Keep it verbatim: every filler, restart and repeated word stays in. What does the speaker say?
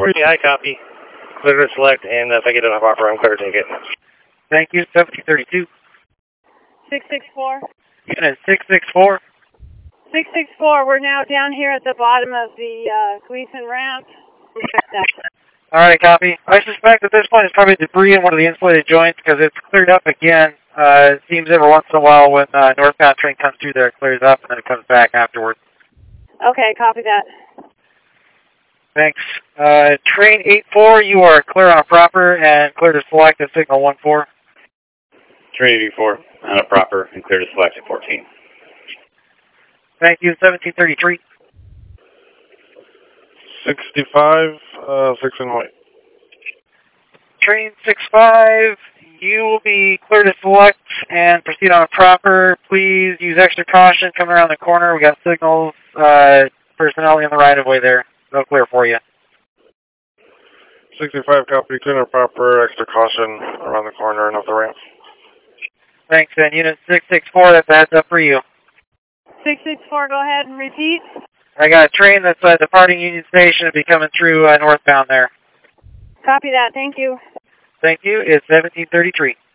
I copy. Clear to select, and if I get enough offer, I'm clear to take it. Thank you, seventeen thirty-two. six six four. Unit six six four. six six four, we're now down here at the bottom of the uh, Gleason ramp. All right, copy. I suspect at this point it's probably debris in one of the insulated joints because it's cleared up again. Uh, it seems every once in a while when uh, northbound train comes through there, it clears up and then it comes back afterwards. Okay, copy that. Thanks. Uh, train eight four, you are clear on a proper and clear to select at signal one four. Train eighty-four, on a proper and clear to select at fourteen. Thank you, seventeen thirty-three. sixty-five, uh, six and white. Train six five, you will be clear to select and proceed on a proper. Please use extra caution coming around the corner. We got signals, uh, personnel in the right of way there. No clear for you. sixty-five, copy, clear and proper, extra caution around the corner and up the ramp. Thanks, and unit six six four, that's a heads up for you. six six four, go ahead and repeat. I got a train that's uh, departing Union Station and be coming through uh, northbound there. Copy that, thank you. Thank you, it's seventeen thirty-three.